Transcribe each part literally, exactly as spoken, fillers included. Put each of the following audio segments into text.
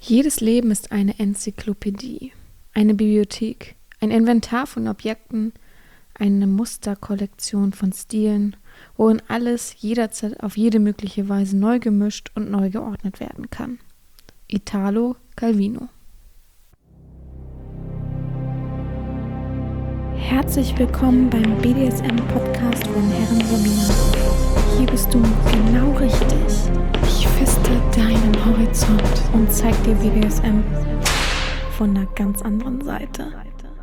Jedes Leben ist eine Enzyklopädie, eine Bibliothek, ein Inventar von Objekten, eine Musterkollektion von Stilen, worin alles jederzeit auf jede mögliche Weise neu gemischt und neu geordnet werden kann. Italo Calvino. Herzlich willkommen beim B D S M-Podcast von Herren Romina. Hier bist du genau richtig. Ich feste deinen Horizont und zeig dir B D S M von einer ganz anderen Seite.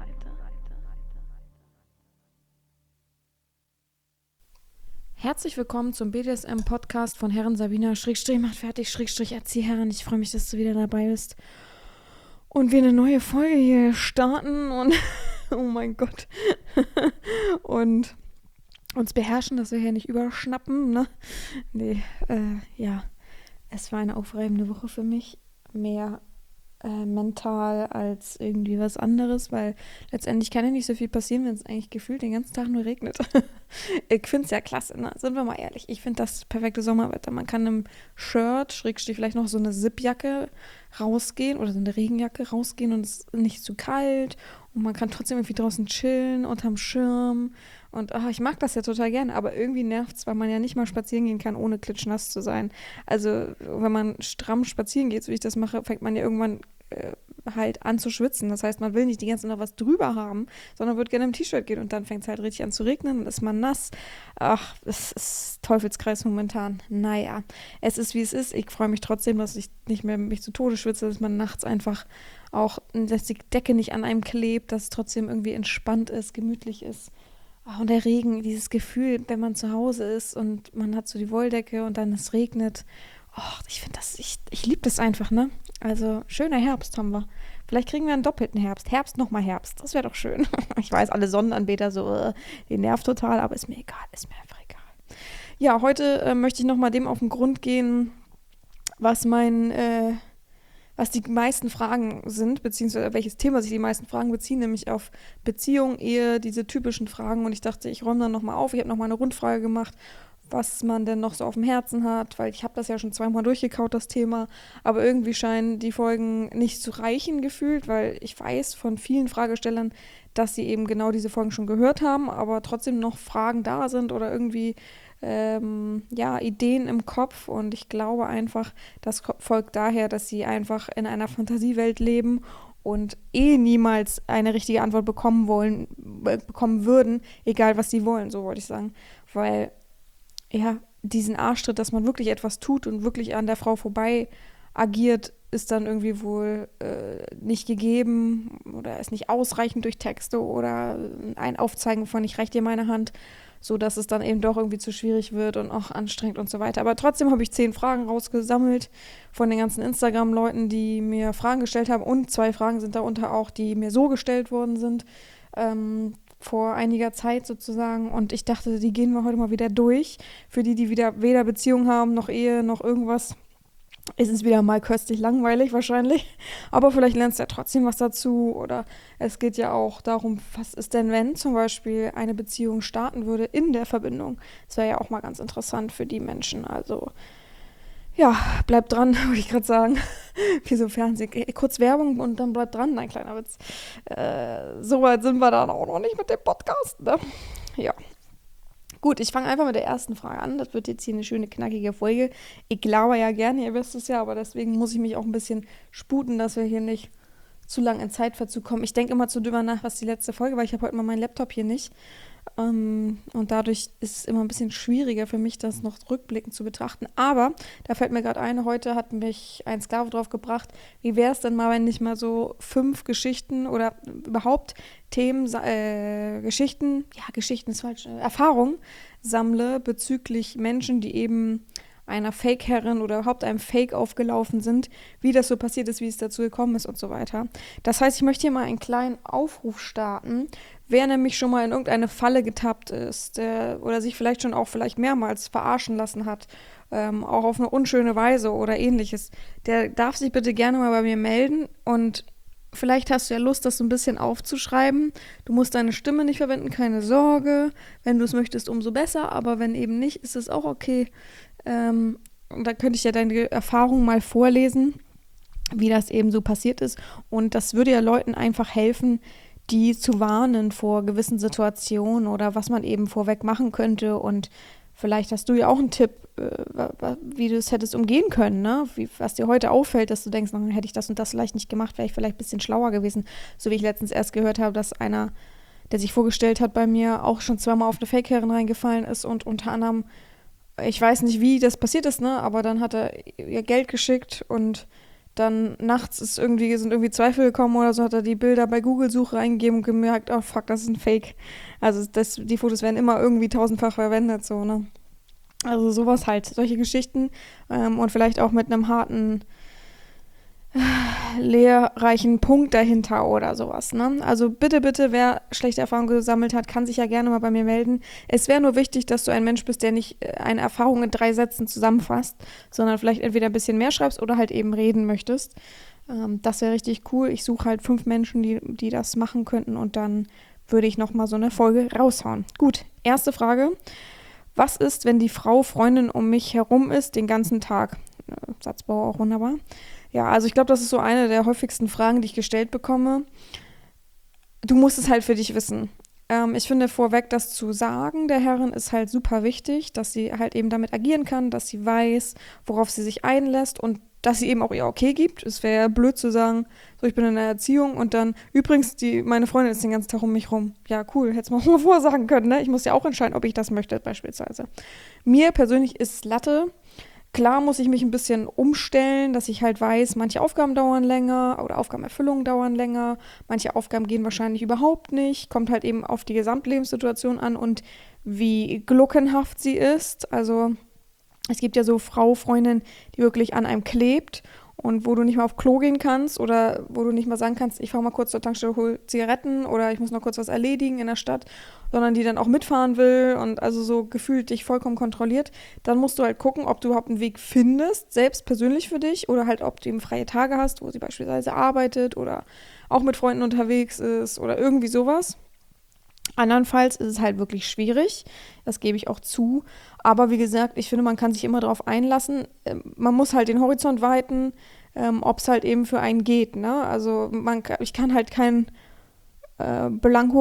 Herzlich willkommen zum B D S M-Podcast von Herren Sabina, Schrägstrich macht fertig, Schrägstrich Erzieherin. Ich freue mich, dass du wieder dabei bist und wir eine neue Folge hier starten und oh mein Gott und uns beherrschen, dass wir hier nicht überschnappen, ne? Nee, äh, ja, es war eine aufreibende Woche für mich, mehr äh, mental als irgendwie was anderes, weil letztendlich kann ja nicht so viel passieren, wenn es eigentlich gefühlt den ganzen Tag nur regnet. Ich finde es ja klasse, ne? Sind wir mal ehrlich, ich finde das perfekte Sommerwetter. Man kann im Shirt, Schrägstrich vielleicht noch so eine Zipjacke rausgehen oder so eine Regenjacke rausgehen und es ist nicht zu kalt und man kann trotzdem irgendwie draußen chillen unterm Schirm und ach, ich mag das ja total gerne, aber irgendwie nervt es, weil man ja nicht mal spazieren gehen kann, ohne klitschnass zu sein. Also wenn man stramm spazieren geht, so wie ich das mache, fängt man ja irgendwann äh, halt an zu schwitzen. Das heißt, man will nicht die ganze Zeit noch was drüber haben, sondern wird gerne im T-Shirt gehen und dann fängt es halt richtig an zu regnen und ist man nass. Ach, es ist Teufelskreis momentan. Naja, es ist wie es ist. Ich freue mich trotzdem, dass ich nicht mehr mich zu Tode schwitze, dass man nachts einfach auch, dass die Decke nicht an einem klebt, dass es trotzdem irgendwie entspannt ist, gemütlich ist. Ach, und der Regen, dieses Gefühl, wenn man zu Hause ist und man hat so die Wolldecke und dann es regnet. Oh, ich finde das, ich, ich liebe das einfach, ne? Also, schöner Herbst haben wir. Vielleicht kriegen wir einen doppelten Herbst. Herbst nochmal Herbst. Das wäre doch schön. Ich weiß, alle Sonnenanbeter so, äh, die nervt total, aber ist mir egal, ist mir einfach egal. Ja, heute äh, möchte ich nochmal dem auf den Grund gehen, was mein, äh, was die meisten Fragen sind, beziehungsweise welches Thema sich die meisten Fragen beziehen, nämlich auf Beziehung, Ehe, diese typischen Fragen. Und ich dachte, ich räume dann nochmal auf. Ich habe nochmal eine Rundfrage gemacht, was man denn noch so auf dem Herzen hat, weil ich habe das ja schon zweimal durchgekaut, das Thema, aber irgendwie scheinen die Folgen nicht zu reichen gefühlt, weil ich weiß von vielen Fragestellern, dass sie eben genau diese Folgen schon gehört haben, aber trotzdem noch Fragen da sind oder irgendwie ähm, ja, Ideen im Kopf und ich glaube einfach, das folgt daher, dass sie einfach in einer Fantasiewelt leben und eh niemals eine richtige Antwort bekommen wollen, bekommen würden, egal was sie wollen, so wollte ich sagen, weil ja, diesen Arschtritt, dass man wirklich etwas tut und wirklich an der Frau vorbei agiert, ist dann irgendwie wohl äh, nicht gegeben oder ist nicht ausreichend durch Texte oder ein Aufzeigen von ich reich dir meine Hand, so dass es dann eben doch irgendwie zu schwierig wird und auch anstrengend und so weiter. Aber trotzdem habe ich zehn Fragen rausgesammelt von den ganzen Instagram-Leuten, die mir Fragen gestellt haben und zwei Fragen sind darunter auch, die mir so gestellt worden sind, ähm, vor einiger Zeit sozusagen und ich dachte, die gehen wir heute mal wieder durch. Für die, die wieder weder Beziehung haben, noch Ehe, noch irgendwas, ist es wieder mal köstlich langweilig wahrscheinlich, aber vielleicht lernst du ja trotzdem was dazu oder es geht ja auch darum, was ist denn, wenn zum Beispiel eine Beziehung starten würde in der Verbindung. Das wäre ja auch mal ganz interessant für die Menschen, also ja, bleibt dran, würde ich gerade sagen. Wie so Fernsehen. Kurz Werbung und dann bleibt dran. Nein, kleiner Witz. Äh, Soweit sind wir dann auch noch nicht mit dem Podcast, ne? Ja. Gut, ich fange einfach mit der ersten Frage an. Das wird jetzt hier eine schöne, knackige Folge. Ich glaube ja gerne, ihr wisst es ja, aber deswegen muss ich mich auch ein bisschen sputen, dass wir hier nicht zu lang in Zeitverzug kommen. Ich denke immer zu drüber nach, was die letzte Folge war. Ich habe heute mal meinen Laptop hier nicht. Um, und dadurch ist es immer ein bisschen schwieriger für mich, das noch rückblickend zu betrachten. Aber da fällt mir gerade ein, heute hat mich ein Sklave drauf gebracht, wie wäre es denn mal, wenn ich mal so fünf Geschichten oder überhaupt Themen, äh, Geschichten, ja, Geschichten ist falsch, äh, Erfahrungen sammle bezüglich Menschen, die eben einer Fake-Herrin oder überhaupt einem Fake aufgelaufen sind, wie das so passiert ist, wie es dazu gekommen ist und so weiter. Das heißt, ich möchte hier mal einen kleinen Aufruf starten, wer nämlich schon mal in irgendeine Falle getappt ist der, oder sich vielleicht schon auch vielleicht mehrmals verarschen lassen hat, ähm, auch auf eine unschöne Weise oder ähnliches, der darf sich bitte gerne mal bei mir melden und vielleicht hast du ja Lust, das so ein bisschen aufzuschreiben. Du musst deine Stimme nicht verwenden, keine Sorge. Wenn du es möchtest, umso besser, aber wenn eben nicht, ist es auch okay. Ähm, und da könnte ich ja deine Erfahrungen mal vorlesen. wie das eben so passiert ist. Und das würde ja Leuten einfach helfen, die zu warnen vor gewissen Situationen oder was man eben vorweg machen könnte. Und vielleicht hast du ja auch einen Tipp, äh, wie du es hättest umgehen können, ne? Wie, was dir heute auffällt, dass du denkst, na, hätte ich das und das vielleicht nicht gemacht, wäre ich vielleicht ein bisschen schlauer gewesen. So wie ich letztens erst gehört habe, dass einer, der sich vorgestellt hat bei mir, auch schon zweimal auf eine Fake-Herrin reingefallen ist und unter anderem, ich weiß nicht, wie das passiert ist, ne? Aber dann hat er ihr Geld geschickt und dann nachts ist irgendwie, sind irgendwie Zweifel gekommen oder so, hat er die Bilder bei Google-Suche eingegeben und gemerkt, oh fuck, das ist ein Fake. Also das, die Fotos werden immer irgendwie tausendfach verwendet, so, ne? Also sowas halt, solche Geschichten ähm, und vielleicht auch mit einem harten, äh, lehrreichen Punkt dahinter oder sowas, ne? Also bitte, bitte, wer schlechte Erfahrungen gesammelt hat, kann sich ja gerne mal bei mir melden. Es wäre nur wichtig, dass du ein Mensch bist, der nicht äh, eine Erfahrung in drei Sätzen zusammenfasst, sondern vielleicht entweder ein bisschen mehr schreibst oder halt eben reden möchtest. Ähm, das wäre richtig cool. Ich suche halt fünf Menschen, die, die das machen könnten und dann würde ich nochmal so eine Folge raushauen. Gut, erste Frage. Was ist, wenn die Frau Freundin um mich herum ist den ganzen Tag? Äh, Satzbau auch wunderbar. Ja, also ich glaube, das ist so eine der häufigsten Fragen, die ich gestellt bekomme. Du musst es halt für dich wissen. Ähm, ich finde vorweg, das zu sagen der Herrin ist halt super wichtig, dass sie halt eben damit agieren kann, dass sie weiß, worauf sie sich einlässt und dass sie eben auch ihr Okay gibt. Es wäre ja blöd zu sagen, so ich bin in der Erziehung und dann, übrigens, die, meine Freundin ist den ganzen Tag um mich rum. Ja, cool, hättest du mal vorher sagen können, ne? Ich muss ja auch entscheiden, ob ich das möchte, beispielsweise. Mir persönlich ist Latte. Klar muss ich mich ein bisschen umstellen, dass ich halt weiß, manche Aufgaben dauern länger oder Aufgabenerfüllungen dauern länger, manche Aufgaben gehen wahrscheinlich überhaupt nicht, kommt halt eben auf die Gesamtlebenssituation an und wie gluckenhaft sie ist. Also es gibt ja so Frau, Freundin, die wirklich an einem klebt und wo du nicht mal auf Klo gehen kannst oder wo du nicht mal sagen kannst, ich fahre mal kurz zur Tankstelle, hol Zigaretten oder ich muss noch kurz was erledigen in der Stadt, sondern die dann auch mitfahren will und also so gefühlt dich vollkommen kontrolliert, dann musst du halt gucken, ob du überhaupt einen Weg findest, selbst persönlich für dich oder halt, ob du eben freie Tage hast, wo sie beispielsweise arbeitet oder auch mit Freunden unterwegs ist oder irgendwie sowas. Andernfalls ist es halt wirklich schwierig, das gebe ich auch zu. Aber wie gesagt, ich finde, man kann sich immer darauf einlassen. Ähm, Man muss halt den Horizont weiten, ähm, ob es halt eben für einen geht. Ne? Also man, ich kann halt kein äh,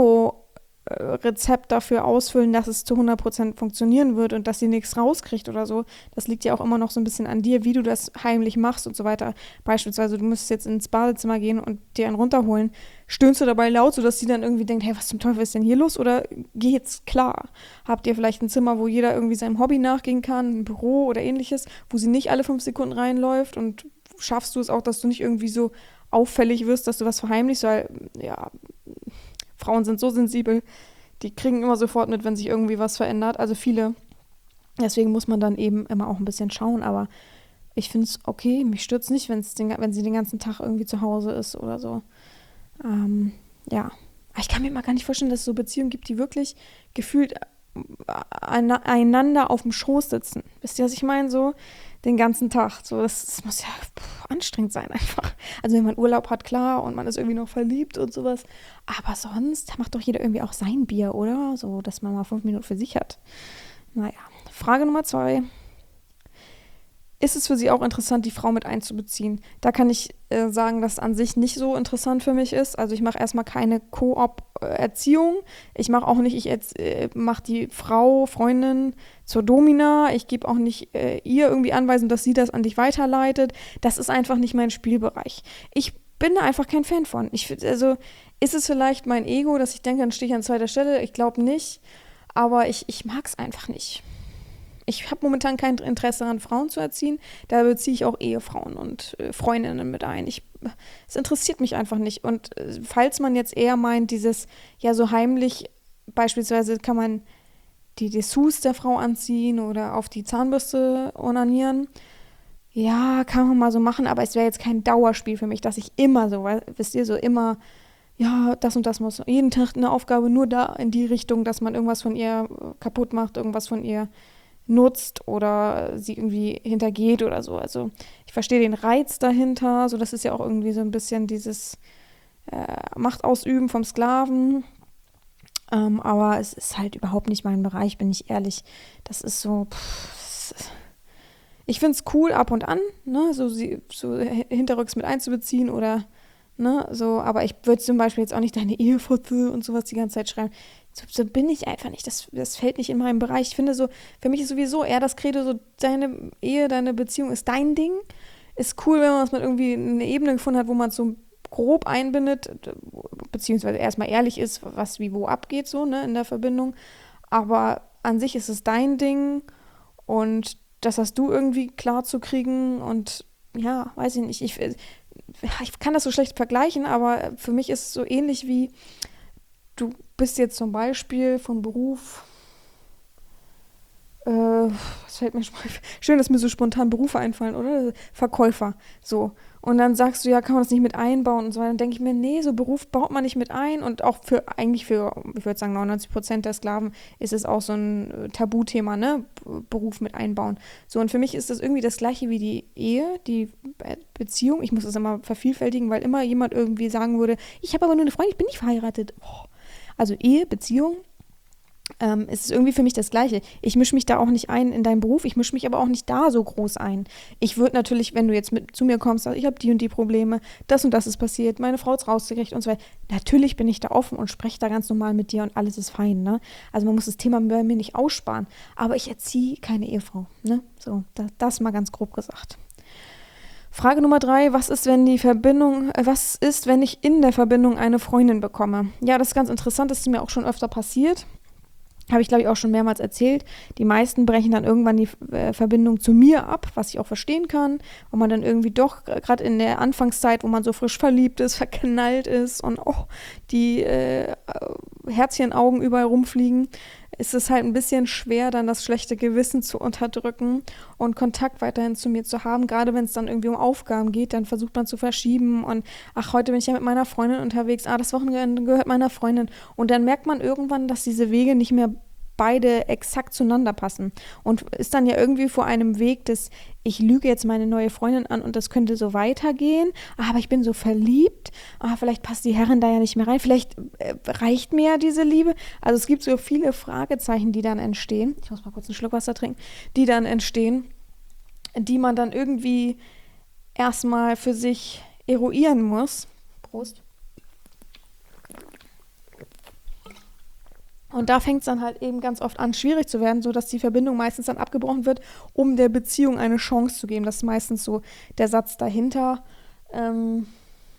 Blanko-Rezept dafür ausfüllen, dass es zu hundert Prozent funktionieren wird und dass sie nichts rauskriegt oder so. Das liegt ja auch immer noch so ein bisschen an dir, wie du das heimlich machst und so weiter. Beispielsweise, du müsstest jetzt ins Badezimmer gehen und dir einen runterholen. Stöhnst du dabei laut, sodass sie dann irgendwie denkt, hey, was zum Teufel ist denn hier los? Oder geht's klar? Habt ihr vielleicht ein Zimmer, wo jeder irgendwie seinem Hobby nachgehen kann, ein Büro oder ähnliches, wo sie nicht alle fünf Sekunden reinläuft und schaffst du es auch, dass du nicht irgendwie so auffällig wirst, dass du was verheimlichst, weil, ja, Frauen sind so sensibel, die kriegen immer sofort mit, wenn sich irgendwie was verändert, also viele. Deswegen muss man dann eben immer auch ein bisschen schauen, aber ich finde es okay, mich stört es nicht, wenn's den, wenn sie den ganzen Tag irgendwie zu Hause ist oder so. Ähm, ja, aber ich kann mir mal gar nicht vorstellen, dass es so Beziehungen gibt, die wirklich gefühlt einander auf dem Schoß sitzen. Wisst ihr, was ich meine? So den ganzen Tag. So, das, das muss ja pff, anstrengend sein einfach. Also wenn man Urlaub hat, klar, und man ist irgendwie noch verliebt und sowas. Aber sonst macht doch jeder irgendwie auch sein Bier, oder? So, dass man mal fünf Minuten für sich hat. Naja, Frage Nummer zwei. Ist es für Sie auch interessant, die Frau mit einzubeziehen? Da kann ich äh, sagen, dass an sich nicht so interessant für mich ist. Also ich mache erstmal keine Koop-Erziehung. Ich mache auch nicht, ich äh, mache die Frau, Freundin zur Domina. Ich gebe auch nicht äh, ihr irgendwie Anweisungen, dass sie das an dich weiterleitet. Das ist einfach nicht mein Spielbereich. Ich bin da einfach kein Fan von. Ich, also ist es vielleicht mein Ego, dass ich denke, dann stehe ich an zweiter Stelle? Ich glaube nicht. Aber ich, ich mag es einfach nicht. Ich habe momentan kein Interesse daran, Frauen zu erziehen. Da beziehe ich auch Ehefrauen und äh, Freundinnen mit ein. Ich, es interessiert mich einfach nicht. Und äh, falls man jetzt eher meint, dieses, ja, so heimlich, beispielsweise kann man die Dessous der Frau anziehen oder auf die Zahnbürste onanieren. Ja, kann man mal so machen, aber es wäre jetzt kein Dauerspiel für mich, dass ich immer so, wisst ihr, so immer, ja, das und das muss, jeden Tag eine Aufgabe nur da in die Richtung, dass man irgendwas von ihr kaputt macht, irgendwas von ihr nutzt oder sie irgendwie hintergeht oder so. Also ich verstehe den Reiz dahinter, so das ist ja auch irgendwie so ein bisschen dieses äh, Machtausüben vom Sklaven, ähm, aber es ist halt überhaupt nicht mein Bereich, bin ich ehrlich. Das ist so, pff, Ich finde es cool ab und an, ne, so, sie, so hinterrücks mit einzubeziehen oder, ne, so, aber ich würde zum Beispiel jetzt auch nicht deine Ehefoto und sowas die ganze Zeit schreiben. So, so bin ich einfach nicht. Das, das fällt nicht in meinem Bereich. Ich finde so, für mich ist sowieso eher das Credo, so deine Ehe, deine Beziehung ist dein Ding. Ist cool, wenn man es mit irgendwie eine Ebene gefunden hat, wo man es so grob einbindet, beziehungsweise erstmal ehrlich ist, was wie wo abgeht, so, ne, in der Verbindung. Aber an sich ist es dein Ding und das hast du irgendwie klar zu kriegen und ja, weiß ich nicht, ich, ich kann das so schlecht vergleichen, aber für mich ist es so ähnlich wie, du bist jetzt zum Beispiel vom Beruf, äh, was fällt mir schön, dass mir so spontan Berufe einfallen, oder? Verkäufer, so. Und dann sagst du, ja, kann man das nicht mit einbauen und so weiter. Dann denke ich mir, nee, so Beruf baut man nicht mit ein und auch für, eigentlich für, ich würde sagen, neunundneunzig Prozent der Sklaven ist es auch so ein Tabuthema, ne? Beruf mit einbauen. So, und für mich ist das irgendwie das Gleiche wie die Ehe, die Beziehung. Ich muss das immer vervielfältigen, weil immer jemand irgendwie sagen würde, ich habe aber nur eine Freundin, ich bin nicht verheiratet. Oh. Also Ehe, Beziehung, ähm, es ist irgendwie für mich das Gleiche. Ich mische mich da auch nicht ein in deinen Beruf, ich mische mich aber auch nicht da so groß ein. Ich würde natürlich, wenn du jetzt mit zu mir kommst, sagst, ich habe die und die Probleme, das und das ist passiert, meine Frau ist rausgekriegt und so weiter. Natürlich bin ich da offen und spreche da ganz normal mit dir und alles ist fein, ne? Also man muss das Thema bei mir nicht aussparen. Aber ich erziehe keine Ehefrau, ne? So, das, das mal ganz grob gesagt. Frage Nummer drei, was ist, wenn die Verbindung, äh, was ist, wenn ich in der Verbindung eine Freundin bekomme? Ja, das ist ganz interessant, das ist mir auch schon öfter passiert. Habe ich, glaube ich, auch schon mehrmals erzählt. Die meisten brechen dann irgendwann die äh, Verbindung zu mir ab, was ich auch verstehen kann, wo man dann irgendwie doch, gerade in der Anfangszeit, wo man so frisch verliebt ist, verknallt ist und auch die äh, Herzchenaugen überall rumfliegen, ist es halt ein bisschen schwer, dann das schlechte Gewissen zu unterdrücken und Kontakt weiterhin zu mir zu haben. Gerade wenn es dann irgendwie um Aufgaben geht, dann versucht man zu verschieben und ach, heute bin ich ja mit meiner Freundin unterwegs, ah, das Wochenende gehört meiner Freundin. Und dann merkt man irgendwann, dass diese Wege nicht mehr beide exakt zueinander passen und ist dann ja irgendwie vor einem Weg des, ich lüge jetzt meine neue Freundin an und das könnte so weitergehen, aber ich bin so verliebt, ah, vielleicht passt die Herrin da ja nicht mehr rein, vielleicht äh, reicht mir ja diese Liebe. Also es gibt so viele Fragezeichen, die dann entstehen, ich muss mal kurz einen Schluck Wasser trinken, die dann entstehen, die man dann irgendwie erstmal für sich eruieren muss. Prost. Und da fängt es dann halt eben ganz oft an, schwierig zu werden, sodass die Verbindung meistens dann abgebrochen wird, um der Beziehung eine Chance zu geben. Das ist meistens so der Satz dahinter. Ähm,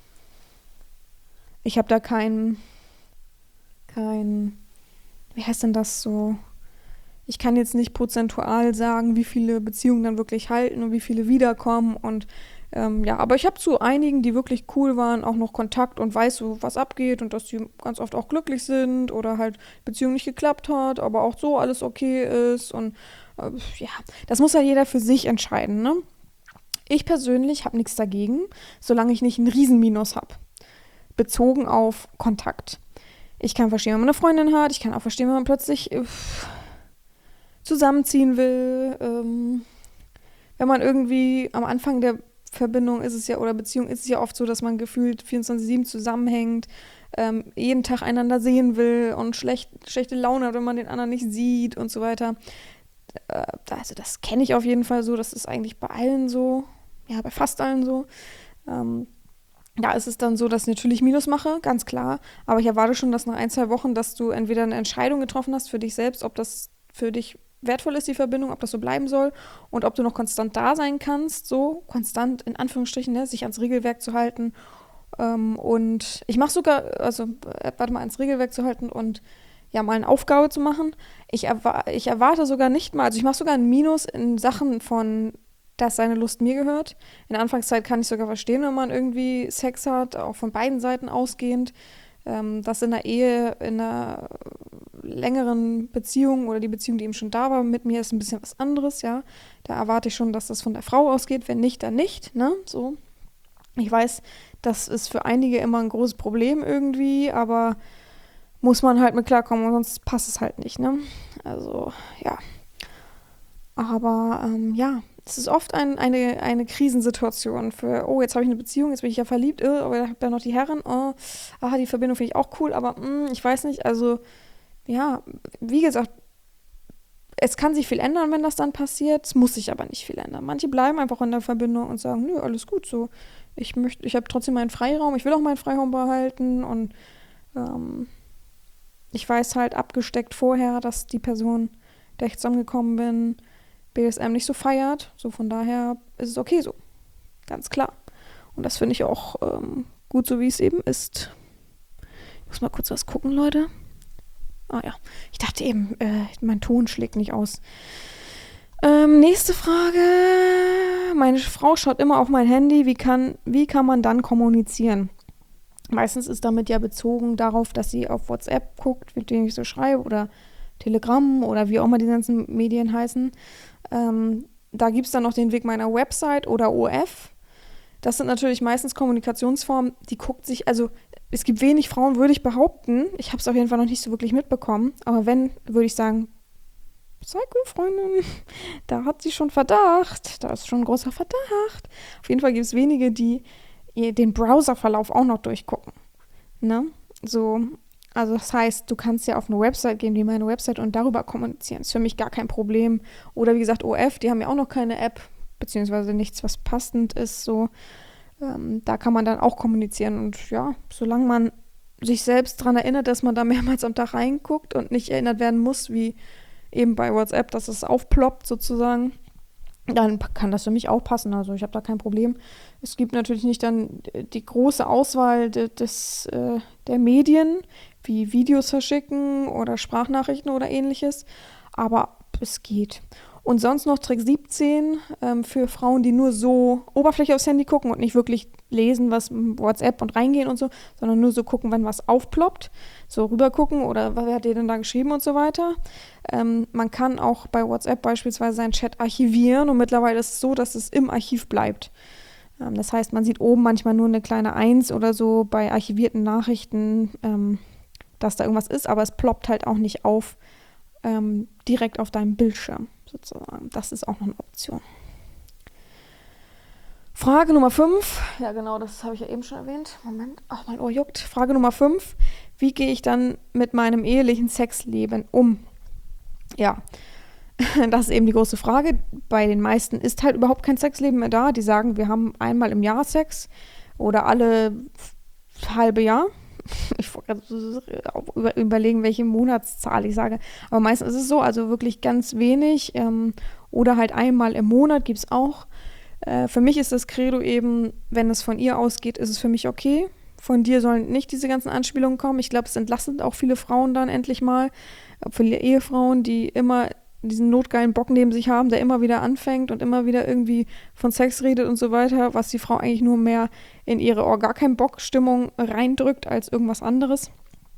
ich habe da kein, kein, wie heißt denn das so? Ich kann jetzt nicht prozentual sagen, wie viele Beziehungen dann wirklich halten und wie viele wiederkommen und Ähm, ja, aber ich habe zu einigen, die wirklich cool waren, auch noch Kontakt und weiß so, was abgeht und dass die ganz oft auch glücklich sind oder halt Beziehung nicht geklappt hat, aber auch so alles okay ist und äh, ja, das muss ja jeder für sich entscheiden, ne? Ich persönlich habe nichts dagegen, solange ich nicht einen Riesenminus habe, bezogen auf Kontakt. Ich kann verstehen, wenn man eine Freundin hat, ich kann auch verstehen, wenn man plötzlich äh, zusammenziehen will, ähm, wenn man irgendwie am Anfang der Verbindung ist es ja, oder Beziehung ist es ja oft so, dass man gefühlt vierundzwanzig sieben zusammenhängt, ähm, jeden Tag einander sehen will und schlecht, schlechte Laune hat, wenn man den anderen nicht sieht und so weiter. Äh, also das kenne ich auf jeden Fall so, das ist eigentlich bei allen so, ja, bei fast allen so. Ähm, da ist es dann so, dass ich natürlich Minus mache, ganz klar, aber ich erwarte schon, dass nach ein, zwei Wochen, dass du entweder eine Entscheidung getroffen hast für dich selbst, ob das für dich wertvoll ist, die Verbindung, ob das so bleiben soll und ob du noch konstant da sein kannst, so konstant in Anführungsstrichen, ne, sich ans Regelwerk zu halten. Ähm, und ich mache sogar, also äh, warte mal, ans Regelwerk zu halten und ja, mal eine Aufgabe zu machen. Ich, erwa- ich erwarte sogar nicht mal, also ich mache sogar ein Minus in Sachen von, dass seine Lust mir gehört. In der Anfangszeit kann ich sogar verstehen, wenn man irgendwie Sex hat, auch von beiden Seiten ausgehend. Ähm, das in der Ehe, in einer längeren Beziehung oder die Beziehung, die eben schon da war, mit mir ist ein bisschen was anderes, ja. Da erwarte ich schon, dass das von der Frau ausgeht, wenn nicht, dann nicht, ne, so. Ich weiß, das ist für einige immer ein großes Problem irgendwie, aber muss man halt mit klarkommen, sonst passt es halt nicht, ne. Also, ja. Aber, ähm, ja, es ist oft ein, eine, eine Krisensituation für, oh, jetzt habe ich eine Beziehung, jetzt bin ich ja verliebt, äh, aber ich habe da noch die Herren, oh, aha, die Verbindung finde ich auch cool, aber mh, ich weiß nicht, also ja, wie gesagt, es kann sich viel ändern, wenn das dann passiert. Es muss sich aber nicht viel ändern. Manche bleiben einfach in der Verbindung und sagen, nö, alles gut so. Ich möchte, ich habe trotzdem meinen Freiraum, ich will auch meinen Freiraum behalten und ähm, ich weiß halt abgesteckt vorher, dass die Person, der ich zusammengekommen bin, B D S M nicht so feiert. So von daher ist es okay so. Ganz klar. Und das finde ich auch ähm, gut, so wie es eben ist. Ich muss mal kurz was gucken, Leute. Ah ja, ich dachte eben, äh, mein Ton schlägt nicht aus. Ähm, nächste Frage. Meine Frau schaut immer auf mein Handy. Wie kann, wie kann man dann kommunizieren? Meistens ist damit ja bezogen darauf, dass sie auf WhatsApp guckt, mit dem ich so schreibe, oder Telegram oder wie auch immer die ganzen Medien heißen. Ähm, da gibt es dann noch den Weg meiner Website oder O F. Das sind natürlich meistens Kommunikationsformen, die guckt sich, also es gibt wenig Frauen, würde ich behaupten, ich habe es auf jeden Fall noch nicht so wirklich mitbekommen, aber wenn, würde ich sagen, Psycho-Freundin, da hat sie schon Verdacht, da ist schon ein großer Verdacht. Auf jeden Fall gibt es wenige, die den Browserverlauf auch noch durchgucken. Ne? So, also das heißt, du kannst ja auf eine Website gehen, wie meine Website, und darüber kommunizieren. Ist für mich gar kein Problem. Oder wie gesagt, O F, die haben ja auch noch keine App, beziehungsweise nichts, was passend ist. So, ähm, da kann man dann auch kommunizieren. Und ja, solange man sich selbst daran erinnert, dass man da mehrmals am Tag reinguckt und nicht erinnert werden muss, wie eben bei WhatsApp, dass es aufploppt sozusagen, dann kann das für mich auch passen. Also ich habe da kein Problem. Es gibt natürlich nicht dann die große Auswahl de, des, äh, der Medien, wie Videos verschicken oder Sprachnachrichten oder ähnliches, aber es geht. Und sonst noch Trick siebzehn ähm, für Frauen, die nur so Oberfläche aufs Handy gucken und nicht wirklich lesen, was WhatsApp und reingehen und so, sondern nur so gucken, wenn was aufploppt, so rüber gucken oder wer hat dir denn da geschrieben und so weiter. Ähm, man kann auch bei WhatsApp beispielsweise seinen Chat archivieren und mittlerweile ist es so, dass es im Archiv bleibt. Ähm, das heißt, man sieht oben manchmal nur eine kleine Eins oder so bei archivierten Nachrichten, ähm, dass da irgendwas ist, aber es ploppt halt auch nicht auf ähm, direkt auf deinem Bildschirm sozusagen. Das ist auch noch eine Option. Frage Nummer fünf. Ja, genau, das habe ich ja eben schon erwähnt. Moment, ach, mein Ohr juckt. Frage Nummer fünf. Wie gehe ich dann mit meinem ehelichen Sexleben um? Ja, das ist eben die große Frage. Bei den meisten ist halt überhaupt kein Sexleben mehr da. Die sagen, wir haben einmal im Jahr Sex oder alle halbe Jahr. Ich wollte über, überlegen, welche Monatszahl ich sage. Aber meistens ist es so, also wirklich ganz wenig. Ähm, oder halt einmal im Monat gibt es auch. Äh, für mich ist das Credo eben, wenn es von ihr ausgeht, ist es für mich okay. Von dir sollen nicht diese ganzen Anspielungen kommen. Ich glaube, es entlastet auch viele Frauen dann endlich mal. Viele Ehefrauen, die immer diesen notgeilen Bock neben sich haben, der immer wieder anfängt und immer wieder irgendwie von Sex redet und so weiter, was die Frau eigentlich nur mehr in ihre oh, gar keinen Bock-Stimmung reindrückt als irgendwas anderes.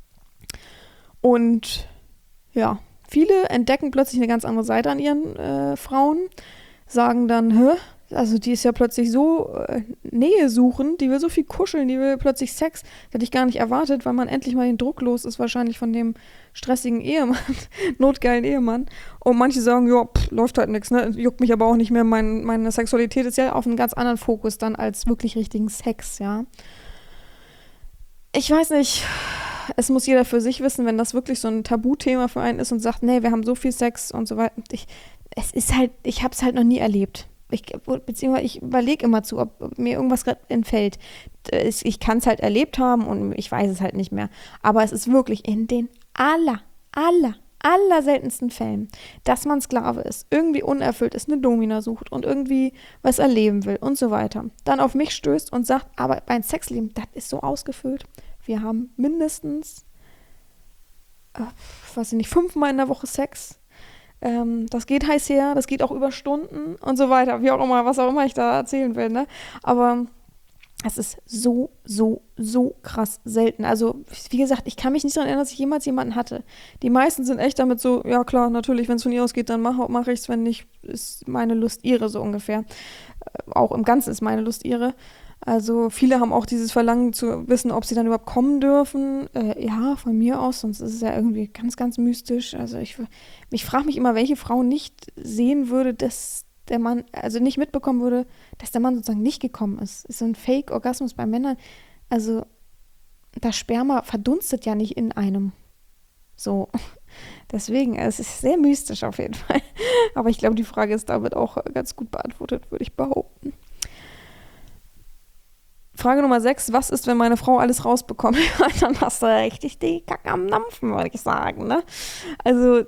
Und ja, viele entdecken plötzlich eine ganz andere Seite an ihren äh, Frauen, sagen dann, hä? Also die ist ja plötzlich so äh, Nähe suchen, die will so viel kuscheln, die will plötzlich Sex. Das hätte ich gar nicht erwartet, weil man endlich mal den Druck los ist, wahrscheinlich von dem stressigen Ehemann, notgeilen Ehemann. Und manche sagen, ja, pff, läuft halt nichts, ne? Juckt mich aber auch nicht mehr. Mein, meine Sexualität ist ja auf einem ganz anderen Fokus dann als wirklich richtigen Sex, ja. Ich weiß nicht, es muss jeder für sich wissen, wenn das wirklich so ein Tabuthema für einen ist und sagt, nee, wir haben so viel Sex und so weiter. Ich, es ist halt, ich habe es halt noch nie erlebt. Ich, beziehungsweise ich überlege immer zu, ob, ob mir irgendwas gerade entfällt. Ich kann es halt erlebt haben und ich weiß es halt nicht mehr. Aber es ist wirklich in den aller, aller, aller seltensten Fällen, dass man Sklave ist, irgendwie unerfüllt ist, eine Domina sucht und irgendwie was erleben will und so weiter. Dann auf mich stößt und sagt, aber mein Sexleben, das ist so ausgefüllt. Wir haben mindestens, äh, weiß ich nicht, fünfmal in der Woche Sex. Ähm, das geht heiß her, das geht auch über Stunden und so weiter, wie auch immer, was auch immer ich da erzählen will, ne? Aber es ist so, so, so krass selten. Also, wie gesagt, ich kann mich nicht daran erinnern, dass ich jemals jemanden hatte. Die meisten sind echt damit so, ja klar, natürlich, wenn es von ihr ausgeht, dann mache mach ich es, wenn nicht, ist meine Lust ihre, so ungefähr. Äh, auch im Ganzen ist meine Lust ihre. Also viele haben auch dieses Verlangen zu wissen, ob sie dann überhaupt kommen dürfen. Äh, ja, von mir aus, sonst ist es ja irgendwie ganz, ganz mystisch. Also ich, ich frage mich immer, welche Frau nicht sehen würde, dass der Mann, also nicht mitbekommen würde, dass der Mann sozusagen nicht gekommen ist. Ist so ein Fake-Orgasmus bei Männern. Also das Sperma verdunstet ja nicht in einem. So. Deswegen, es ist sehr mystisch auf jeden Fall. Aber ich glaube, die Frage ist damit auch ganz gut beantwortet, würde ich behaupten. Frage Nummer sechs, was ist, wenn meine Frau alles rausbekommt? Dann hast du richtig die Kacke am Dampfen, würde ich sagen, ne? Also,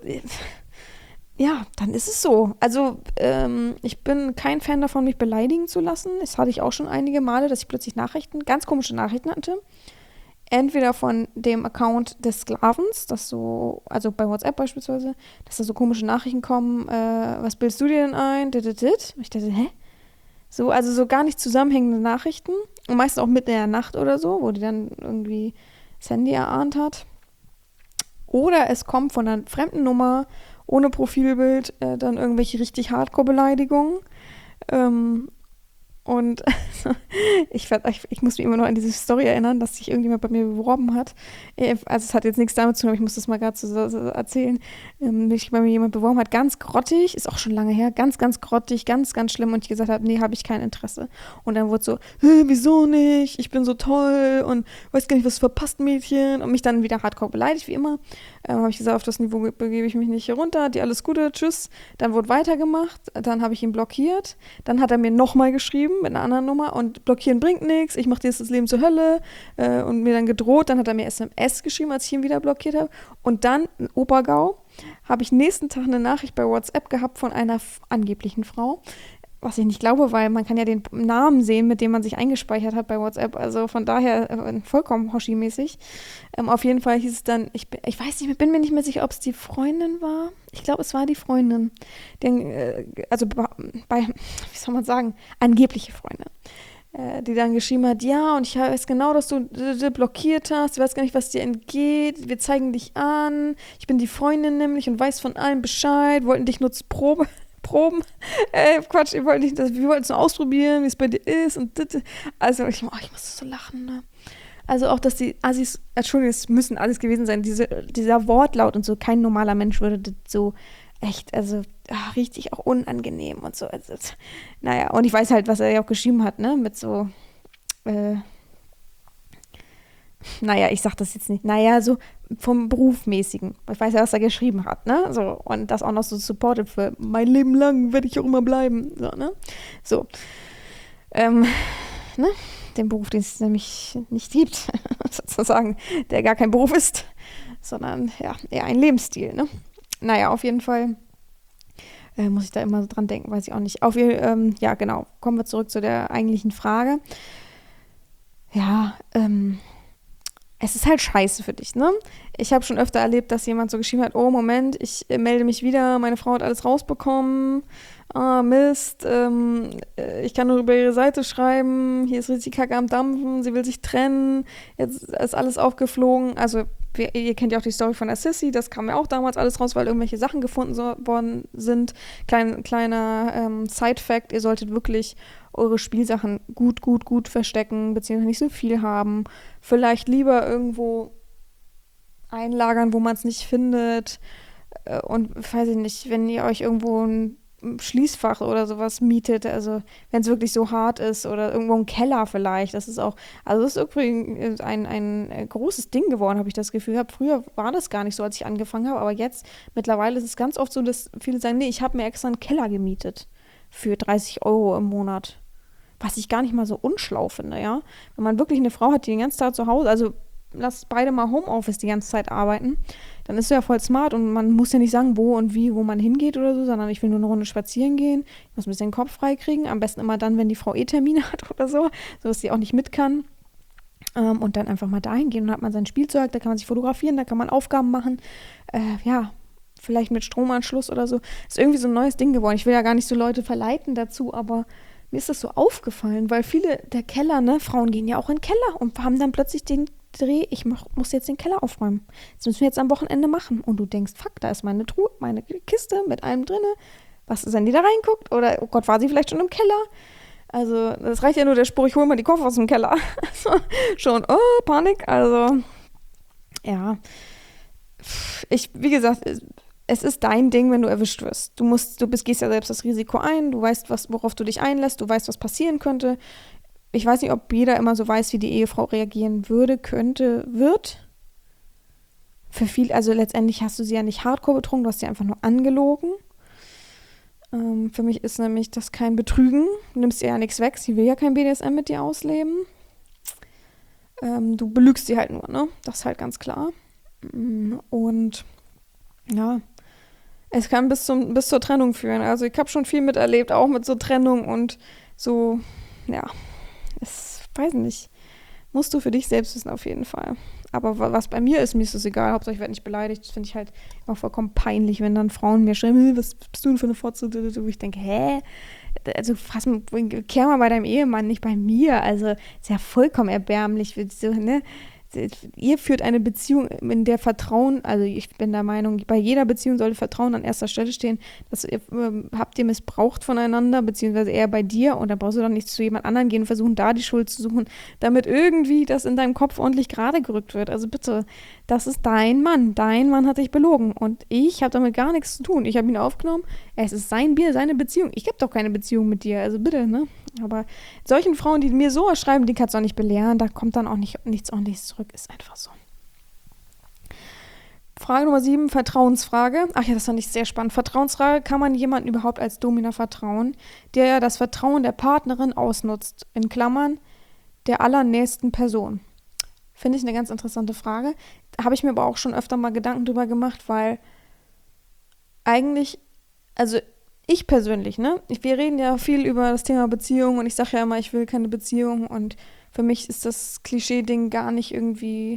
ja, dann ist es so. Also, ähm, ich bin kein Fan davon, mich beleidigen zu lassen. Das hatte ich auch schon einige Male, dass ich plötzlich Nachrichten, ganz komische Nachrichten hatte. Entweder von dem Account des Sklavens, das so, also bei WhatsApp beispielsweise, dass da so komische Nachrichten kommen, äh, was bildest du dir denn ein? Dit, dit, dit. Und ich dachte, hä? So, also so gar nicht zusammenhängende Nachrichten. Und meistens auch mitten in der Nacht oder so, wo die dann irgendwie das Handy erahnt hat. Oder es kommt von einer fremden Nummer, ohne Profilbild, äh, dann irgendwelche richtig Hardcore-Beleidigungen. Ähm, und ich, ich, ich muss mich immer noch an diese Story erinnern, dass sich irgendjemand bei mir beworben hat. Also es hat jetzt nichts damit zu tun, aber ich muss das mal gerade so, so erzählen. Ähm, mich bei mir jemand beworben hat, ganz grottig, ist auch schon lange her, ganz, ganz grottig, ganz, ganz schlimm. Und ich gesagt habe, nee, habe ich kein Interesse. Und dann wurde so, wieso nicht? Ich bin so toll und weiß gar nicht, was verpasst, Mädchen. Und mich dann wieder hardcore beleidigt, wie immer. Ähm, habe ich gesagt, auf das Niveau begebe ich mich nicht hier runter. Die alles Gute, tschüss. Dann wurde weitergemacht. Dann habe ich ihn blockiert. Dann hat er mir nochmal geschrieben mit einer anderen Nummer und blockieren bringt nichts. Ich mache dir jetzt das Leben zur Hölle. Äh, und mir dann gedroht. Dann hat er mir S M S geschrieben, als ich ihn wieder blockiert habe. Und dann, in Obergau, habe ich nächsten Tag eine Nachricht bei WhatsApp gehabt von einer f- angeblichen Frau. Was ich nicht glaube, weil man kann ja den Namen sehen, mit dem man sich eingespeichert hat bei WhatsApp. Also von daher äh, vollkommen Hoshi-mäßig. Ähm, auf jeden Fall hieß es dann, ich, ich weiß nicht, bin mir nicht mehr sicher, ob es die Freundin war. Ich glaube, es war die Freundin. Den, äh, also bei, wie soll man sagen, angebliche Freundin. Äh, die dann geschrieben hat, ja, und ich weiß genau, dass du d- d- blockiert hast. Du weißt gar nicht, was dir entgeht. Wir zeigen dich an. Ich bin die Freundin nämlich und weiß von allem Bescheid. Wollten dich nur zur Probe Proben. Äh, Quatsch, wir wollten nicht, das, wir wollten es nur ausprobieren, wie es bei dir ist und dit. Also ich, oh, ich musste so lachen, ne? Also auch, dass die Assis, Entschuldigung, es müssen alles gewesen sein, diese, dieser Wortlaut und so, kein normaler Mensch würde das so echt, also ach, richtig auch unangenehm und so. Also, naja, und ich weiß halt, was er ja auch geschrieben hat, ne? Mit so, äh, naja, ich sag das jetzt nicht, naja, so vom Berufmäßigen. Ich weiß ja, was er geschrieben hat, ne? So, und das auch noch so supported für mein Leben lang werde ich auch immer bleiben. So, ne? So. Ähm, ne? Den Beruf, den es nämlich nicht gibt, sozusagen, der gar kein Beruf ist, sondern ja, eher ein Lebensstil, ne? Naja, auf jeden Fall äh, muss ich da immer so dran denken, weiß ich auch nicht. Auf jeden ähm, ja, genau, kommen wir zurück zu der eigentlichen Frage. Ja, ähm, es ist halt scheiße für dich, ne? Ich habe schon öfter erlebt, dass jemand so geschrieben hat, oh Moment, ich äh, melde mich wieder, meine Frau hat alles rausbekommen, ah Mist, ähm, äh, ich kann nur über ihre Seite schreiben, hier ist richtig Kacke am Dampfen, sie will sich trennen, jetzt ist alles aufgeflogen, also wir, ihr kennt ja auch die Story von der Sissy, das kam ja auch damals alles raus, weil irgendwelche Sachen gefunden so, worden sind. Klein, kleiner ähm, Side-Fact, ihr solltet wirklich eure Spielsachen gut, gut, gut verstecken, beziehungsweise nicht so viel haben. Vielleicht lieber irgendwo einlagern, wo man es nicht findet. Äh, Und weiß ich nicht, wenn ihr euch irgendwo ein Schließfach oder sowas mietet, also wenn es wirklich so hart ist oder irgendwo ein Keller vielleicht, das ist auch, also das ist übrigens ein, ein äh, großes Ding geworden, habe ich das Gefühl gehabt. Früher war das gar nicht so, als ich angefangen habe, aber jetzt, mittlerweile ist es ganz oft so, dass viele sagen, nee, ich habe mir extra einen Keller gemietet für dreißig Euro im Monat. Was ich gar nicht mal so unschlau finde, ja. Wenn man wirklich eine Frau hat, die den ganzen Tag zu Hause, also lasst beide mal Homeoffice die ganze Zeit arbeiten, dann ist du ja voll smart und man muss ja nicht sagen, wo und wie, wo man hingeht oder so, sondern ich will nur eine Runde spazieren gehen, ich muss ein bisschen den Kopf frei kriegen, am besten immer dann, wenn die Frau eh Termine hat oder so, sodass sie auch nicht mit kann. Ähm, und dann einfach mal dahin gehen und dann hat man sein Spielzeug, da kann man sich fotografieren, da kann man Aufgaben machen, äh, ja, vielleicht mit Stromanschluss oder so. Ist irgendwie so ein neues Ding geworden. Ich will ja gar nicht so Leute verleiten dazu, aber mir ist das so aufgefallen, weil viele der Keller, ne, Frauen gehen ja auch in den Keller und haben dann plötzlich den Dreh, ich mach, muss jetzt den Keller aufräumen. Das müssen wir jetzt am Wochenende machen. Und du denkst, fuck, da ist meine Truhe, meine Kiste mit allem drinne. Was ist, wenn die da reinguckt? Oder, oh Gott, war sie vielleicht schon im Keller? Also, das reicht ja nur der Spruch, ich hole mal die Koffer aus dem Keller. Also, schon, oh, Panik. Also, ja. Ich, wie gesagt, es ist dein Ding, wenn du erwischt wirst. Du musst, du bist, gehst ja selbst das Risiko ein, du weißt, was, worauf du dich einlässt, du weißt, was passieren könnte. Ich weiß nicht, ob jeder immer so weiß, wie die Ehefrau reagieren würde, könnte, wird. für viel, also letztendlich hast du sie ja nicht hardcore betrogen, du hast sie einfach nur angelogen. Ähm, für mich ist nämlich das kein Betrügen, du nimmst ihr ja nichts weg, sie will ja kein B D S M mit dir ausleben. Ähm, du belügst sie halt nur, ne? Das ist halt ganz klar. Und ja, es kann bis, zum, bis zur Trennung führen. Also ich habe schon viel miterlebt, auch mit so Trennung und so, ja, es weiß nicht. Musst du für dich selbst wissen, auf jeden Fall. Aber was bei mir ist, mir ist es egal. Hauptsache ich werde nicht beleidigt. Das finde ich halt immer vollkommen peinlich, wenn dann Frauen mir schreiben, was bist du denn für eine Fotze? Wo ich denke, hä? Also fass, kehr mal bei deinem Ehemann, nicht bei mir. Also ist ja vollkommen erbärmlich. So, ne? Ihr führt eine Beziehung, in der Vertrauen, also ich bin der Meinung, bei jeder Beziehung sollte Vertrauen an erster Stelle stehen. Das ihr, äh, habt ihr missbraucht voneinander, beziehungsweise eher bei dir, und da brauchst du doch nicht zu jemand anderem gehen und versuchen, da die Schuld zu suchen, damit irgendwie das in deinem Kopf ordentlich gerade gerückt wird. Also bitte, das ist dein Mann. Dein Mann hat dich belogen und ich habe damit gar nichts zu tun. Ich habe ihn aufgenommen, es ist sein Bier, seine Beziehung. Ich habe doch keine Beziehung mit dir, also bitte, ne? Aber solchen Frauen, die mir so schreiben, die kannst du auch nicht belehren, da kommt dann auch nicht, nichts ordentliches zurück. Ist einfach so. Frage Nummer sieben, Vertrauensfrage. Ach ja, das fand ich sehr spannend. Vertrauensfrage, kann man jemandem überhaupt als Domina vertrauen, der ja das Vertrauen der Partnerin ausnutzt? In Klammern, der allernächsten Person. Finde ich eine ganz interessante Frage. Da habe ich mir aber auch schon öfter mal Gedanken drüber gemacht, weil eigentlich, also ich persönlich, ne? Wir reden ja viel über das Thema Beziehung und ich sage ja immer, ich will keine Beziehung und für mich ist das Klischee-Ding gar nicht irgendwie